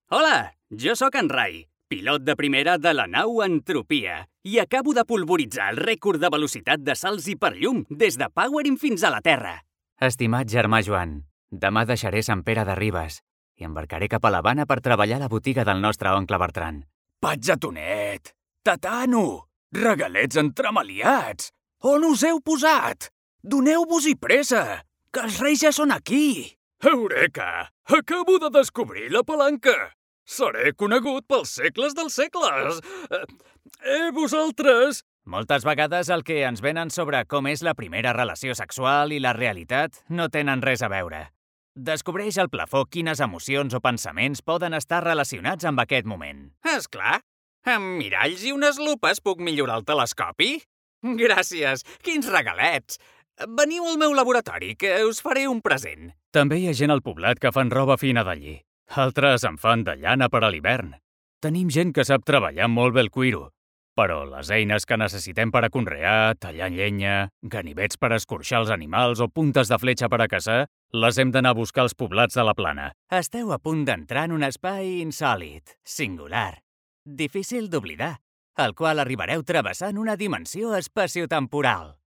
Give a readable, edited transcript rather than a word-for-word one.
Hola, jo sóc en Rai, pilot de primera de la nau Entropia, i acabo de polvoritzar el rècord de velocitat de salts hiperllum des de Powering fins a la Terra. Estimat germà Joan, demà deixaré Sant Pere de Ribes i embarcaré cap a l'Havana per treballar a la botiga del nostre oncle Bertran. Patzatonet! Tatano! Regalets entremaliats! On us heu posat? Doneu-vos-hi pressa, que els reis ja són aquí! Eureka! Acabo de descobrir la palanca! Seré conegut pels segles dels segles! Vosaltres? Moltes vegades el que ens venen sobre com és la primera relació sexual i la realitat no tenen res a veure. Descobreix al plafó quines emocions o pensaments poden estar relacionats amb aquest moment. És clar. Amb miralls i unes lupes puc millorar el telescopi? Gràcies, quins regalets! Veniu al meu laboratori, que us faré un present. També hi ha gent al poblat que fan roba fina de lli. Altres en fan de llana per a l'hivern. Tenim gent que sap treballar molt bé el cuiro, però les eines que necessitem per a conrear, tallar llenya, ganivets per escorxar els animals o puntes de fletxa per a caçar, les hem d'anar a buscar als poblats de la plana. Esteu a punt d'entrar en un espai insòlit, singular, difícil d'oblidar, al qual arribareu travessant una dimensió espaciotemporal.